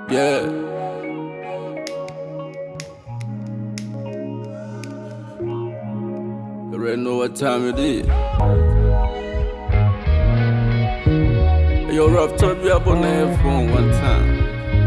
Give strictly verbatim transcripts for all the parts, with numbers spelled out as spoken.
Yeah. You already know what time it is. Yo, Ruff, turn me up on the headphone one time.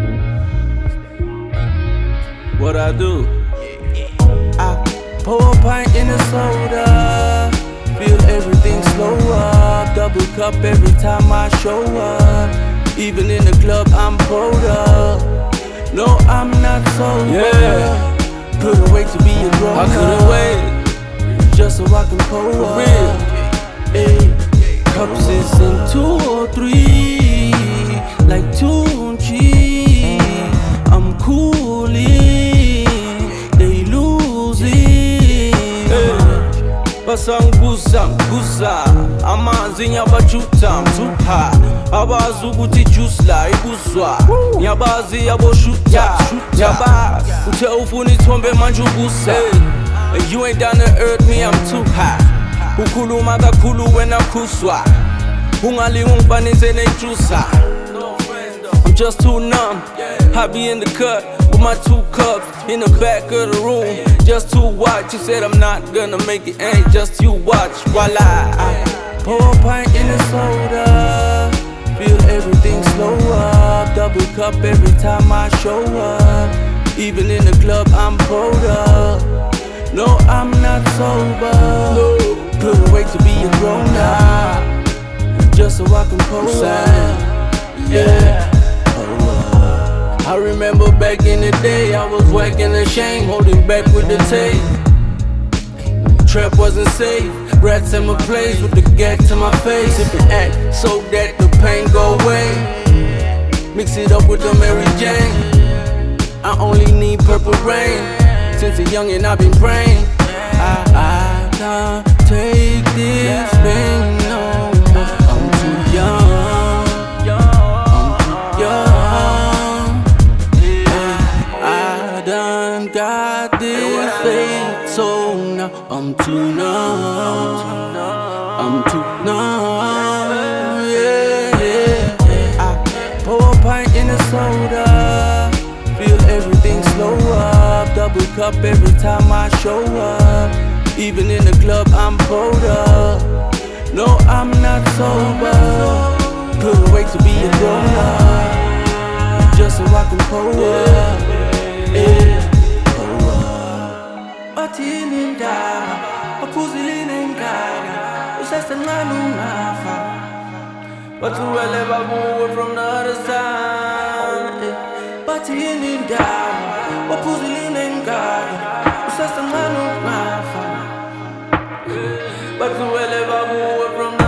What I do? I pour a pint in a soda, feel everything slow up. Double cup every time I show up. Even in the club, I'm pulled up. No, I'm not sober. Yeah. Couldn't wait to be a grown I up. couldn't wait. Just so I can pull For up. real. Ayy, cups is in two or three, like two and three. I'm cooling, they losing. Basangusa ngusa amanzi nyabajuta mzuha abazi ukuthi juice la ibuzwa nyabazi yaboshuta nyabazi uthe ufuna ithombe manje ubusa. And you ain't down to earth, me I'm too high. Ukhuluma kakhulu wena khuswa ungalinga ungifanise nejuicer. I'm just too numb. I be in the cut with my two cups in the back of the room, just to watch. You said I'm not gonna make it, ain't just you watch. While I, I pour a pint in a soda, feel everything slow up. Double cup every time I show up. Even in the club, I'm pulled up. No, I'm not sober. Couldn't wait to be a grown up, just so I can pull up. Yeah. I remember back in the day, I was whacking the shame, holding back with the tape. Trap wasn't safe, rats in my place with the gat to my face. Sipping act so that the pain go away. Mix it up with the Mary Jane. I only need purple rain. Since a youngin' I've been praying. I, I can't take this pain no more. I'm too young. I'm young. I done got this fate, so now I'm too numb. I'm too numb. Yeah, yeah, yeah. I pour a pint in a soda, feel everything slow up. Double cup every time I show up. Even in the club, I'm pulled up. No, I'm not sober. Couldn't wait to be a grown up, just so I can pull up. Yeah, pull up. Batinin daga, apuzilin daga. Usas tenganu nafa, but to ever move from the other side. Batinin daga, apuzilin daga. Usas tenganu nafa, but to ever move from the